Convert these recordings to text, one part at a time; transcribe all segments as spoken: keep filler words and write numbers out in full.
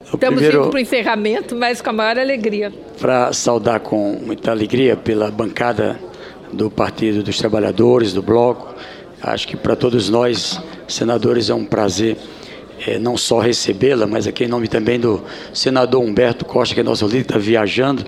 Estamos primeiro, indo para o encerramento, mas com a maior alegria. Para saudar com muita alegria pela bancada do Partido dos Trabalhadores, do Bloco. Acho que para todos nós, senadores, é um prazer é, não só recebê-la, mas aqui em nome também do senador Humberto Costa, que é nosso líder, está viajando,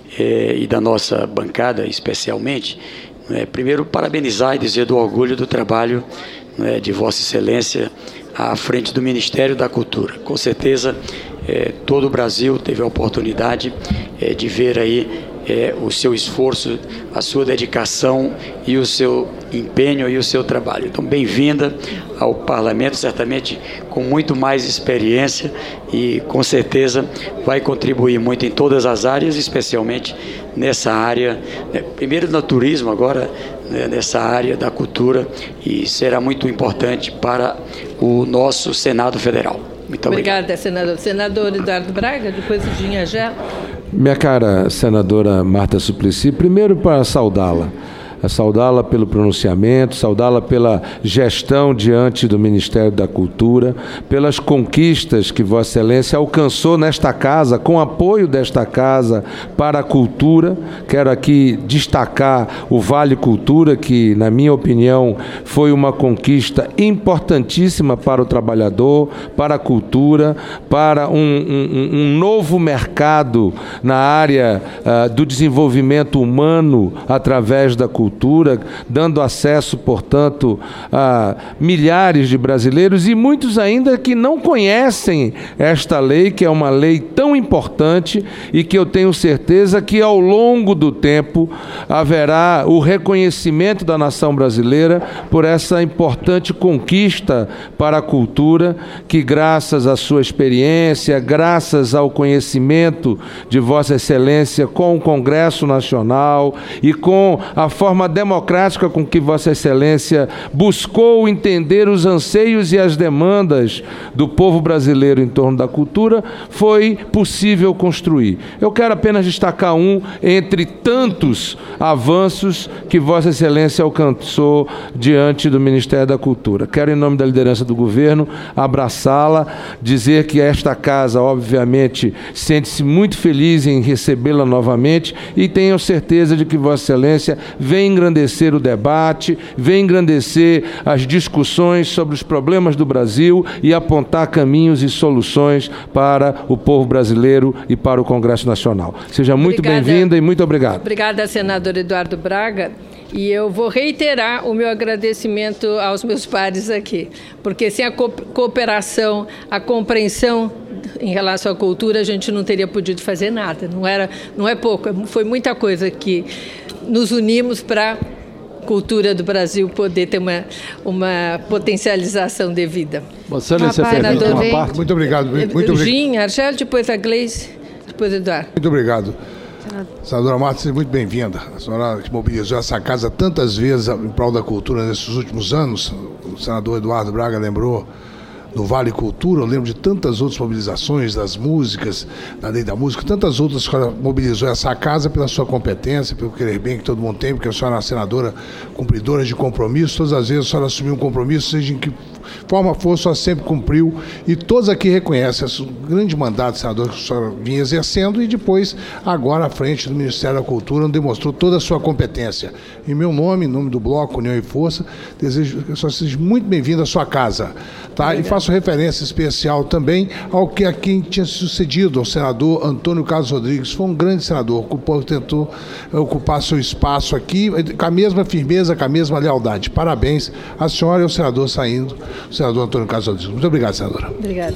é, e da nossa bancada especialmente. É, primeiro, parabenizar e dizer do orgulho do trabalho, né, de Vossa Excelência à frente do Ministério da Cultura. Com certeza, é, todo o Brasil teve a oportunidade é, de ver aí é, o seu esforço, a sua dedicação e o seu empenho e o seu trabalho. Então, bem-vinda ao Parlamento, certamente com muito mais experiência e, com certeza, vai contribuir muito em todas as áreas, especialmente nessa área, né, primeiro no turismo, agora né, nessa área da cultura, e será muito importante para o nosso Senado Federal. Muito obrigado. Obrigada, senador. Senador Eduardo Braga, depois o Ginha Gel. Minha cara senadora Marta Suplicy, primeiro para saudá-la. Saudá-la pelo pronunciamento, saudá-la pela gestão diante do Ministério da Cultura, pelas conquistas que Vossa Excelência alcançou nesta casa, com apoio desta casa para a cultura. Quero aqui destacar o Vale Cultura, que, na minha opinião, foi uma conquista importantíssima para o trabalhador, para a cultura, para um, um, um novo mercado na área uh, do desenvolvimento humano através da cultura. Cultura, dando acesso, portanto, a milhares de brasileiros e muitos ainda que não conhecem esta lei, que é uma lei tão importante e que eu tenho certeza que ao longo do tempo haverá o reconhecimento da nação brasileira por essa importante conquista para a cultura que, graças à sua experiência, graças ao conhecimento de Vossa Excelência com o Congresso Nacional e com a forma democrática com que Vossa Excelência buscou entender os anseios e as demandas do povo brasileiro em torno da cultura, foi possível construir. Eu quero apenas destacar um entre tantos avanços que Vossa Excelência alcançou diante do Ministério da Cultura. Quero, em nome da liderança do governo, abraçá-la, dizer que esta casa, obviamente, sente-se muito feliz em recebê-la novamente e tenho certeza de que Vossa Excelência vem engrandecer o debate, vem engrandecer as discussões sobre os problemas do Brasil e apontar caminhos e soluções para o povo brasileiro e para o Congresso Nacional. Seja muito bem-vinda e muito obrigado. Obrigada, senador Eduardo Braga. E eu vou reiterar o meu agradecimento aos meus pares aqui, porque sem a cooperação, a compreensão em relação à cultura, a gente não teria podido fazer nada. Não era, não é pouco, foi muita coisa que nos unimos para a cultura do Brasil poder ter uma, uma potencialização devida. Vossa Excelência, permite uma parte? Muito obrigado. Muito obrigado. Ginha, Argel, depois a Gleice, depois Eduardo. Muito obrigado. Senadora Marta, seja muito bem-vinda. A senhora que mobilizou essa casa tantas vezes em prol da cultura nesses últimos anos. O senador Eduardo Braga lembrou do Vale Cultura, eu lembro de tantas outras mobilizações das músicas, da lei da música, tantas outras que a senhora mobilizou essa casa pela sua competência, pelo querer bem que todo mundo tem, porque a senhora é uma senadora cumpridora de compromisso, todas as vezes a senhora assumiu um compromisso, seja em que forma for, a senhora sempre cumpriu, e todos aqui reconhecem esse grande mandato, senador, que a senhora vinha exercendo, e depois, agora, à frente do Ministério da Cultura, onde demonstrou toda a sua competência. Em meu nome, em nome do Bloco União e Força, desejo que a senhora seja muito bem-vinda à sua casa, tá? E faço referência especial também ao que a quem tinha sucedido, ao senador Antônio Carlos Rodrigues. Foi um grande senador, ocupou, tentou ocupar seu espaço aqui com a mesma firmeza, com a mesma lealdade. Parabéns à senhora e ao senador saindo, o senador Antônio Carlos Rodrigues. Muito obrigado, senadora. Obrigada.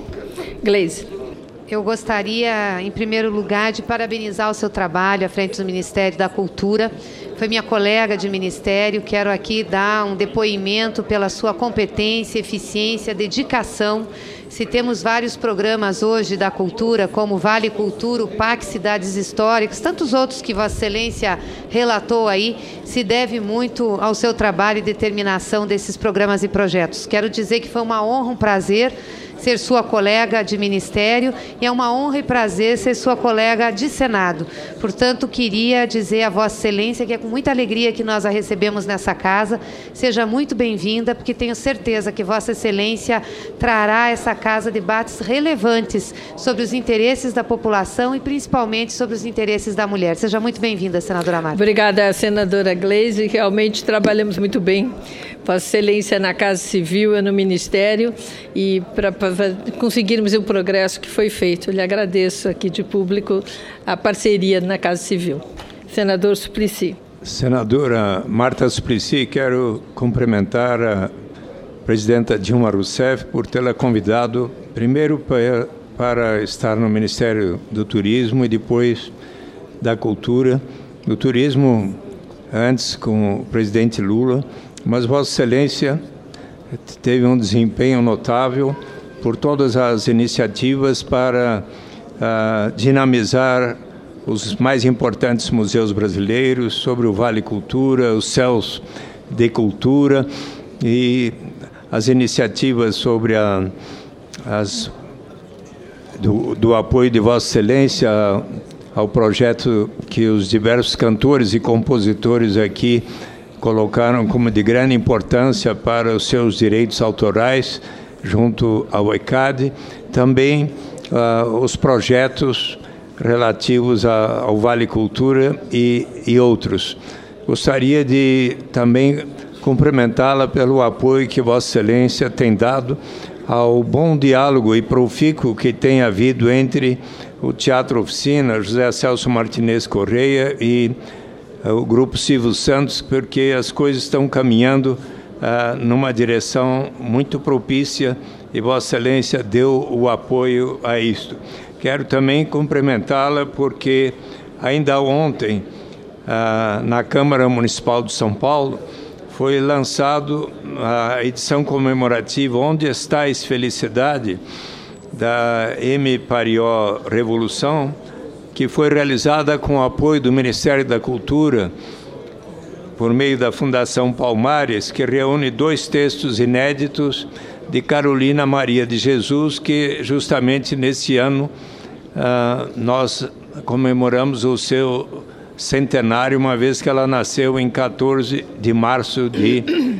Gleice. Eu gostaria, em primeiro lugar, de parabenizar o seu trabalho à frente do Ministério da Cultura. Foi minha colega de ministério. Quero aqui dar um depoimento pela sua competência, eficiência, dedicação. Se temos vários programas hoje da cultura, como o Vale Cultura, o P A C Cidades Históricas, tantos outros que Vossa Excelência relatou aí, se deve muito ao seu trabalho e determinação desses programas e projetos. Quero dizer que foi uma honra, um prazer ser sua colega de ministério e é uma honra e prazer ser sua colega de Senado. Portanto, queria dizer a Vossa Excelência que é com muita alegria que nós a recebemos nessa casa. Seja muito bem-vinda, porque tenho certeza que Vossa Excelência trará a essa casa debates relevantes sobre os interesses da população e principalmente sobre os interesses da mulher. Seja muito bem-vinda, senadora Marta. Obrigada, senadora Gleisi. Realmente trabalhamos muito bem, Vossa Excelência, na Casa Civil e no Ministério, e para conseguirmos o progresso que foi feito. Eu lhe agradeço aqui de público a parceria na Casa Civil. Senador Suplicy. Senadora Marta Suplicy, quero cumprimentar a presidenta Dilma Rousseff por tê-la convidado, primeiro para, para estar no Ministério do Turismo e depois da Cultura. Do Turismo, antes com o presidente Lula, mas Vossa Excelência teve um desempenho notável por todas as iniciativas para uh, dinamizar os mais importantes museus brasileiros, sobre o Vale Cultura, os céus de cultura e as iniciativas sobre a, as, do, do apoio de Vossa Excelência ao projeto que os diversos cantores e compositores aqui colocaram como de grande importância para os seus direitos autorais junto ao ECAD, também uh, os projetos relativos a, ao Vale Cultura e, e outros. Gostaria de também cumprimentá-la pelo apoio que Vossa Excelência tem dado ao bom diálogo e profícuo que tem havido entre o Teatro Oficina, José Celso Martinez Correia e uh, o Grupo Silvio Santos, porque as coisas estão caminhando uh, numa direção muito propícia e Vossa Excelência deu o apoio a isto. Quero também cumprimentá-la porque ainda ontem, uh, na Câmara Municipal de São Paulo, foi lançado a edição comemorativa Onde Estais Felicidade, da M. Parió Revolução, que foi realizada com o apoio do Ministério da Cultura, por meio da Fundação Palmares, que reúne dois textos inéditos de Carolina Maria de Jesus, que justamente nesse ano uh, nós comemoramos o seu centenário, uma vez que ela nasceu em quatorze de março de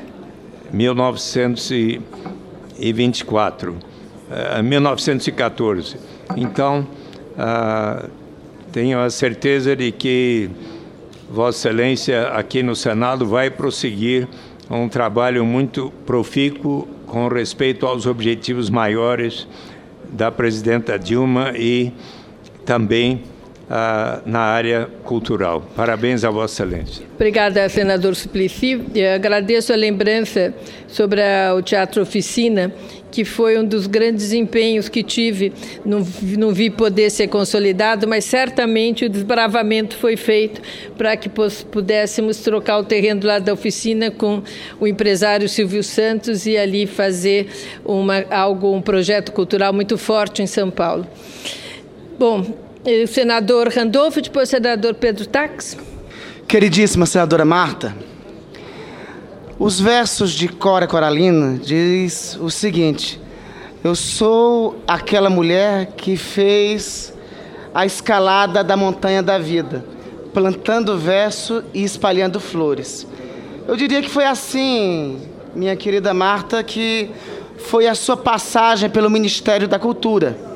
mil novecentos e vinte e quatro. Uh, mil novecentos e quatorze. Então, uh, tenho a certeza de que Vossa Excelência aqui no Senado vai prosseguir um trabalho muito profícuo com respeito aos objetivos maiores da presidenta Dilma e também Uh, na área cultural. Parabéns a Vossa Excelência. Obrigada, senador Suplicy. Eu agradeço a lembrança sobre a, o Teatro Oficina, que foi um dos grandes empenhos que tive. Não, não vi poder ser consolidado, mas certamente o desbravamento foi feito para que pudéssemos trocar o terreno lá da oficina com o empresário Silvio Santos e ali fazer uma, algo, um projeto cultural muito forte em São Paulo. Bom, o senador Randolfo, depois o senador Pedro Tax. Queridíssima senadora Marta, os versos de Cora Coralina diz o seguinte: eu sou aquela mulher que fez a escalada da montanha da vida, plantando verso e espalhando flores. Eu diria que foi assim, minha querida Marta, que foi a sua passagem pelo Ministério da Cultura.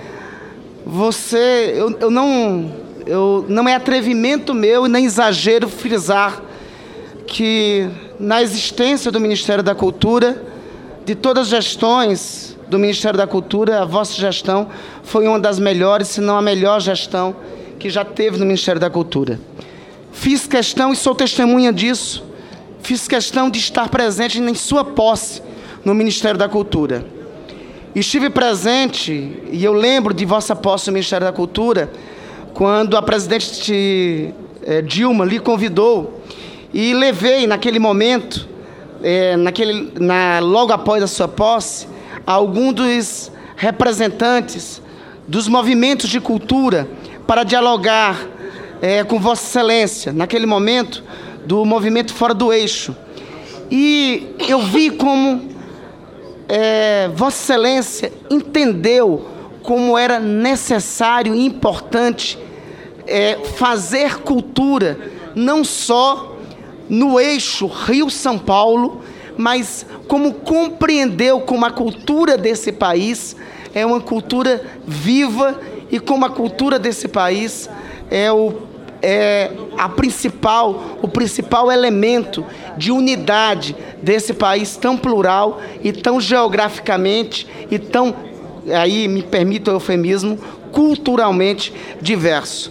Você, eu, eu não, eu, não é atrevimento meu e nem exagero frisar que na existência do Ministério da Cultura, de todas as gestões do Ministério da Cultura, a vossa gestão foi uma das melhores, se não a melhor gestão que já teve no Ministério da Cultura. Fiz questão, e sou testemunha disso, fiz questão de estar presente em sua posse no Ministério da Cultura. Estive presente, e eu lembro de vossa posse no Ministério da Cultura, quando a presidente eh, Dilma lhe convidou, e levei naquele momento, eh, naquele, na, logo após a sua posse, alguns dos representantes dos movimentos de cultura para dialogar eh, com Vossa Excelência, naquele momento, do movimento Fora do Eixo. E eu vi como é, Vossa Excelência entendeu como era necessário e importante é, fazer cultura, não só no eixo Rio-São Paulo, mas como compreendeu como a cultura desse país é uma cultura viva e como a cultura desse país é o é a principal, o principal elemento de unidade desse país tão plural e tão geograficamente e tão, aí me permita o eufemismo, culturalmente diverso.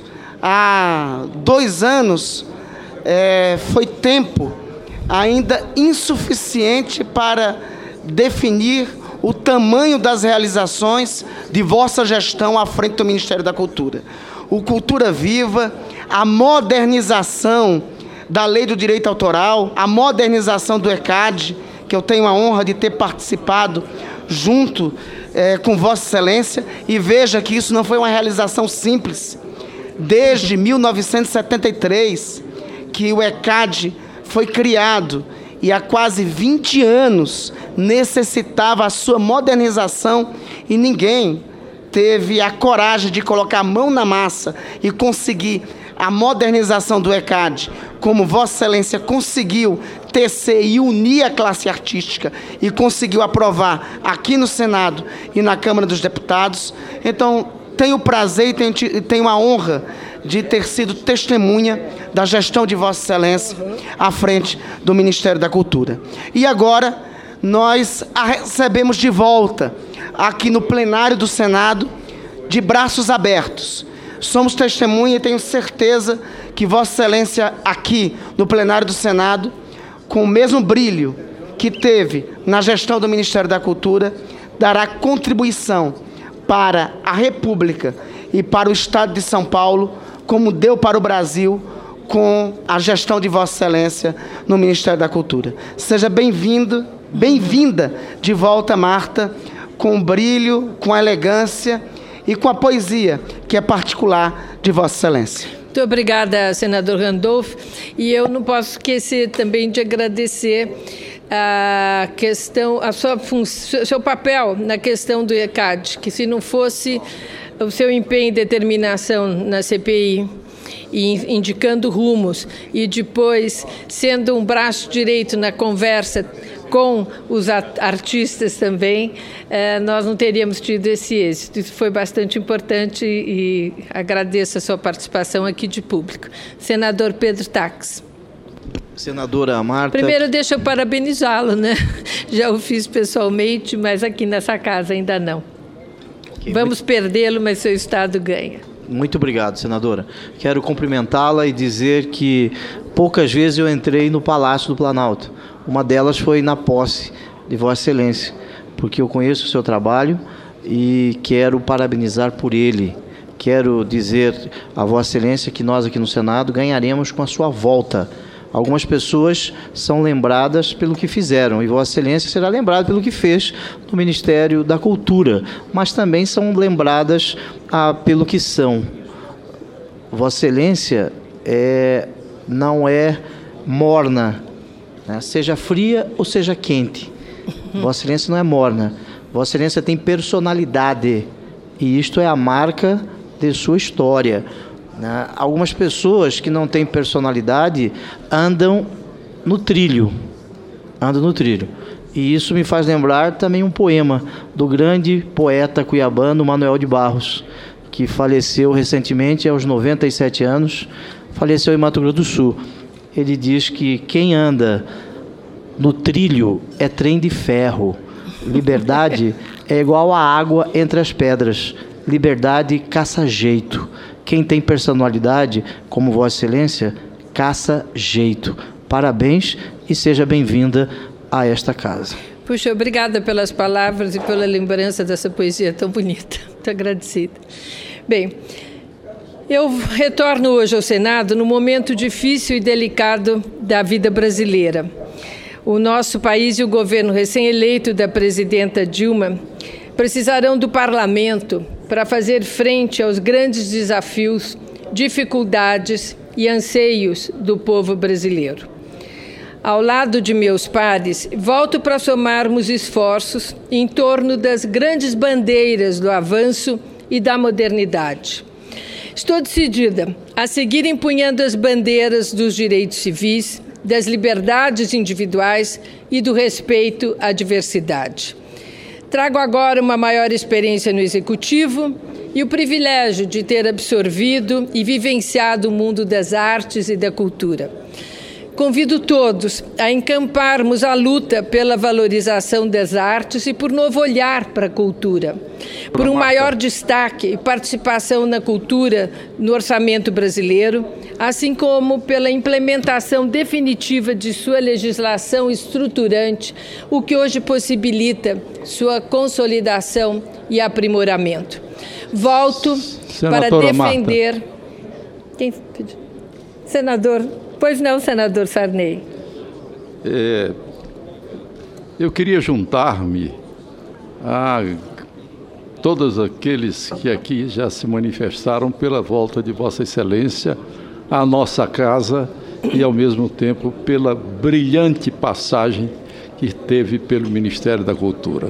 Há dois anos é, foi tempo ainda insuficiente para definir o tamanho das realizações de vossa gestão à frente do Ministério da Cultura. O Cultura Viva, a modernização da Lei do Direito Autoral, a modernização do ECAD, que eu tenho a honra de ter participado junto é, com Vossa Excelência, e veja que isso não foi uma realização simples. Desde mil novecentos e setenta e três, que o ECAD foi criado, e há quase vinte anos necessitava a sua modernização, e ninguém teve a coragem de colocar a mão na massa e conseguir a modernização do ECAD, como Vossa Excelência conseguiu tecer e unir a classe artística e conseguiu aprovar aqui no Senado e na Câmara dos Deputados. Então, tenho o prazer e tenho, tenho a honra de ter sido testemunha da gestão de Vossa Excelência à frente do Ministério da Cultura. E agora, nós a recebemos de volta aqui no plenário do Senado, de braços abertos. Somos testemunha e tenho certeza que Vossa Excelência aqui no plenário do Senado, com o mesmo brilho que teve na gestão do Ministério da Cultura, dará contribuição para a República e para o Estado de São Paulo, como deu para o Brasil com a gestão de Vossa Excelência no Ministério da Cultura. Seja bem-vindo, bem-vinda de volta, Marta, com o brilho, com a elegância e com a poesia que é particular de Vossa Excelência. Muito obrigada, senador Randolph. E eu não posso esquecer também de agradecer a questão, a sua função, seu papel na questão do ECAD, que se não fosse o seu empenho e determinação na C P I, e indicando rumos, e depois sendo um braço direito na conversa com os artistas também, eh, nós não teríamos tido esse êxito. Isso foi bastante importante e agradeço a sua participação aqui de público. Senador Pedro Taques. Senadora Marta... Primeiro, deixa eu parabenizá-lo, né? Já o fiz pessoalmente, mas aqui nessa casa ainda não. Okay, Vamos muito... perdê-lo, mas seu Estado ganha. Muito obrigado, senadora. Quero cumprimentá-la e dizer que poucas vezes eu entrei no Palácio do Planalto. Uma delas foi na posse de Vossa Excelência, porque eu conheço o seu trabalho e quero parabenizar por ele. Quero dizer a Vossa Excelência que nós aqui no Senado ganharemos com a sua volta. Algumas pessoas são lembradas pelo que fizeram, e Vossa Excelência será lembrada pelo que fez no Ministério da Cultura, mas também são lembradas ah, pelo que são. Vossa Excelência é, não é morna, né? Seja fria ou seja quente. Vossa Excelência não é morna. Vossa Excelência tem personalidade, e isto é a marca de sua história. Né? Algumas pessoas que não têm personalidade andam no trilho, andam no trilho. E isso me faz lembrar também um poema do grande poeta cuiabano Manuel de Barros, que faleceu recentemente aos noventa e sete anos, faleceu em Mato Grosso do Sul. Ele diz que quem anda no trilho é trem de ferro. Liberdade é igual a água entre as pedras. Liberdade caça jeito. Quem tem personalidade, como Vossa Excelência, caça jeito. Parabéns e seja bem-vinda a esta casa. Puxa, obrigada pelas palavras e pela lembrança dessa poesia tão bonita. Muito agradecida. Bem, eu retorno hoje ao Senado num momento difícil e delicado da vida brasileira. O nosso país e o governo recém-eleito da presidenta Dilma precisarão do parlamento para fazer frente aos grandes desafios, dificuldades e anseios do povo brasileiro. ao lado de meus pares, volto para somarmos esforços em torno das grandes bandeiras do avanço e da modernidade. Estou decidida a seguir empunhando as bandeiras dos direitos civis, das liberdades individuais e do respeito à diversidade. Trago agora uma maior experiência no Executivo e o privilégio de ter absorvido e vivenciado o mundo das artes e da cultura. Convido todos a encamparmos a luta pela valorização das artes e por novo olhar para a cultura, por um maior destaque e participação na cultura no orçamento brasileiro, assim como pela implementação definitiva de sua legislação estruturante, o que hoje possibilita sua consolidação e aprimoramento. Volto Senadora para defender... Marta. Quem pediu? Senador... Pois não, senador Sarney. É, eu queria juntar-me a todos aqueles que aqui já se manifestaram pela volta de Vossa Excelência à nossa casa e, ao mesmo tempo, pela brilhante passagem que teve pelo Ministério da Cultura.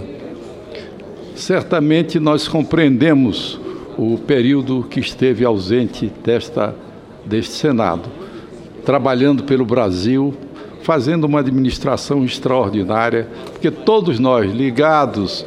Certamente nós compreendemos o período que esteve ausente desta, deste Senado, trabalhando pelo Brasil, fazendo uma administração extraordinária, porque todos nós, ligados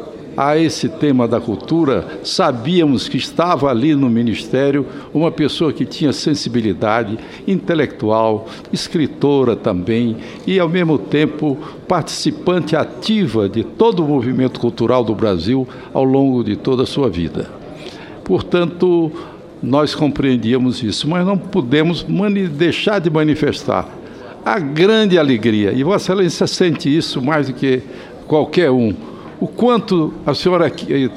a esse tema da cultura, sabíamos que estava ali no Ministério uma pessoa que tinha sensibilidade intelectual, escritora também, e, ao mesmo tempo, participante ativa de todo o movimento cultural do Brasil ao longo de toda a sua vida. Portanto, nós compreendíamos isso, mas não pudemos deixar de manifestar a grande alegria, e Vossa Excelência sente isso mais do que qualquer um, o quanto a senhora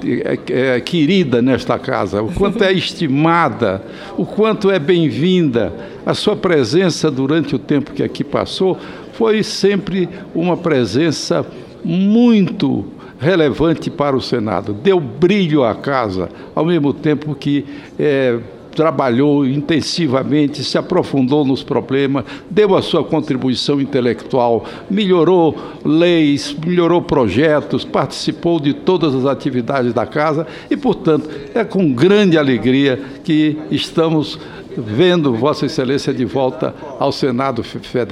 é querida nesta casa, o quanto é estimada, o quanto é bem-vinda. A sua presença durante o tempo que aqui passou foi sempre uma presença muito relevante para o Senado, deu brilho à casa, ao mesmo tempo que é, trabalhou intensivamente, se aprofundou nos problemas, deu a sua contribuição intelectual, melhorou leis, melhorou projetos, participou de todas as atividades da casa e, portanto, é com grande alegria que estamos vendo Vossa Excelência de volta ao Senado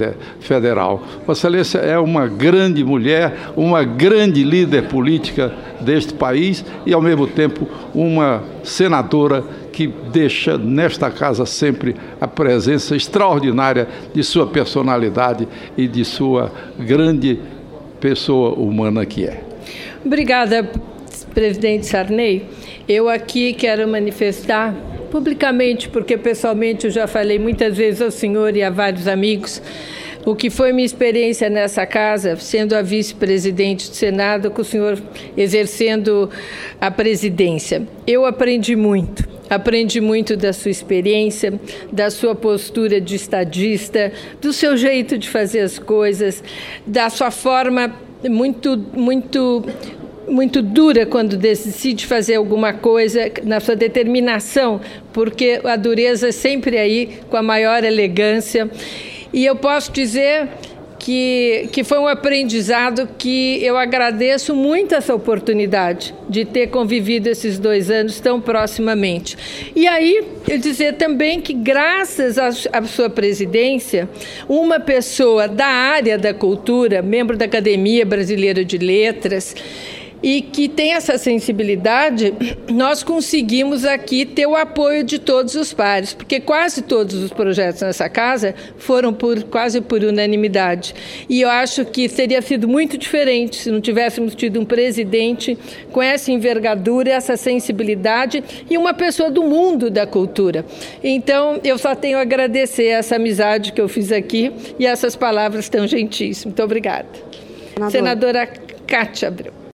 Federal. Vossa Excelência é uma grande mulher, uma grande líder política deste país e, ao mesmo tempo, uma senadora que deixa nesta casa sempre a presença extraordinária de sua personalidade e de sua grande pessoa humana que é. Obrigada, presidente Sarney. Eu aqui quero manifestar publicamente, porque pessoalmente eu já falei muitas vezes ao senhor e a vários amigos, o que foi minha experiência nessa casa, sendo a vice-presidente do Senado, com o senhor exercendo a presidência. Eu aprendi muito, aprendi muito da sua experiência, da sua postura de estadista, do seu jeito de fazer as coisas, da sua forma muito, muito... muito dura quando decide fazer alguma coisa, na sua determinação, porque a dureza é sempre aí, com a maior elegância. E eu posso dizer que, que foi um aprendizado que eu agradeço muito essa oportunidade de ter convivido esses dois anos tão proximamente. E aí, eu dizer também que, graças à sua presidência, uma pessoa da área da cultura, membro da Academia Brasileira de Letras, e que tem essa sensibilidade, nós conseguimos aqui ter o apoio de todos os pares, porque quase todos os projetos nessa casa foram por, quase por unanimidade. E eu acho que teria sido muito diferente se não tivéssemos tido um presidente com essa envergadura, essa sensibilidade e uma pessoa do mundo da cultura. Então, eu só tenho a agradecer essa amizade que eu fiz aqui e essas palavras tão gentis. Muito obrigada. Senadora, Senadora Cátia Abreu.